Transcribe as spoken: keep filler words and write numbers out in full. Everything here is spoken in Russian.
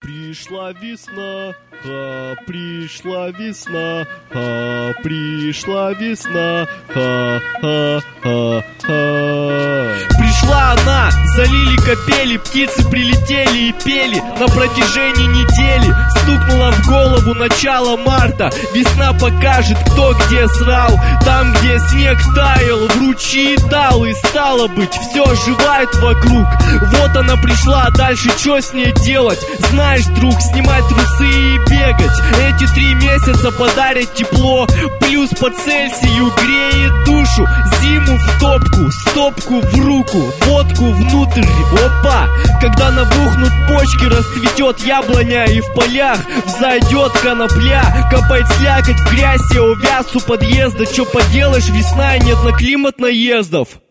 Пришла весна, ха, пришла весна, ха, пришла весна, ха, ха, ха, ха. Пришла она, залили капели, птицы прилетели и пели на протяжении недели. Стукнуло в голову начало марта, весна покажет, кто где срал. Там, где снег таял, в ручьи дал, и стало быть, все оживает вокруг. Вот она пришла, а дальше что с ней делать? Знаешь, друг, снимать трусы и бегать. Эти три месяца подарят тепло, плюс по Цельсию греет душу. Зиму в топку, стопку в руку, водку внутрь, опа. Когда набухнут почки, расцветет яблоня, и в полях взойдет конопля. Копает слякоть в грязь, я увяз у подъезда. Че поделаешь, весна и нет на климат наездов.